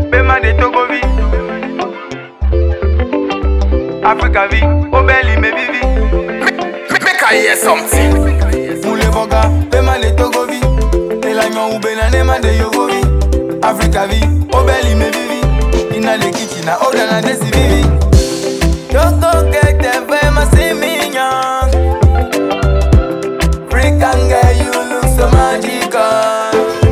Pema de Togovi, Africa vie, Obeli me vivi. Make I hear something. Moule Boga, Pema de Togovi, Elaiman Ubena Nema de Yogovi. Africa vie, Obeli me vivi. Inna the kitchen, na order na desi vivi. Don't go get the Pema see me young. African girl, you look so magical.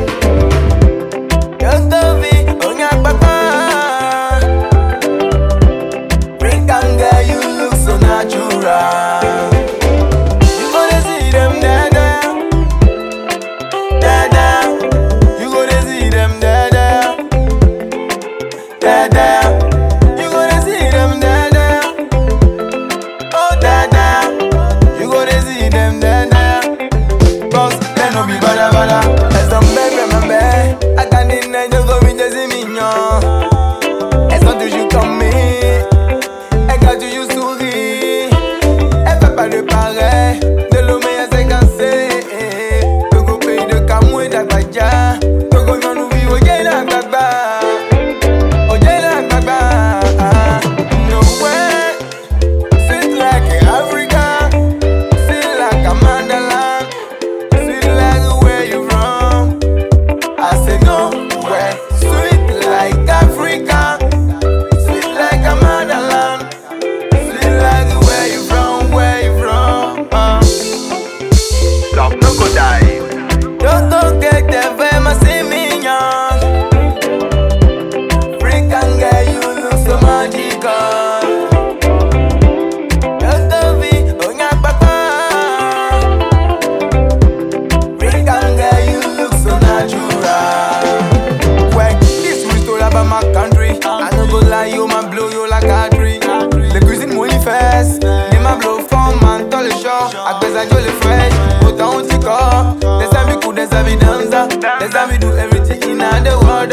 Les amis do everything in the world.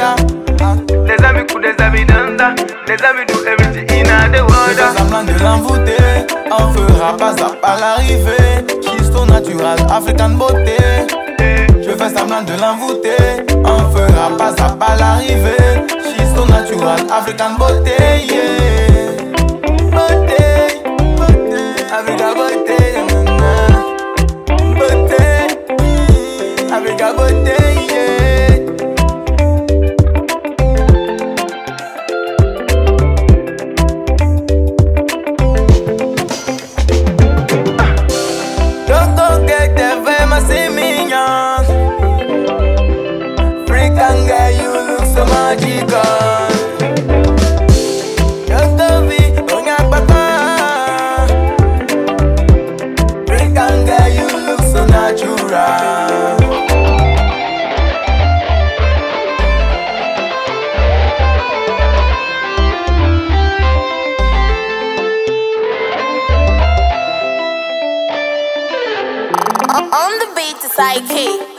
Les amis cool, les amis danza. Les amis do everything in the world. Je fais semblant de l'envoûter, on fera pas à pas l'arrivée. She's so natural, African beauté. Je fais semblant de l'envoûter, on fera pas à pas l'arrivée. She's so natural, African beauté, yeah. Beauté, beauté, African beauté, beauté, African beauté. On the beat to Psyche.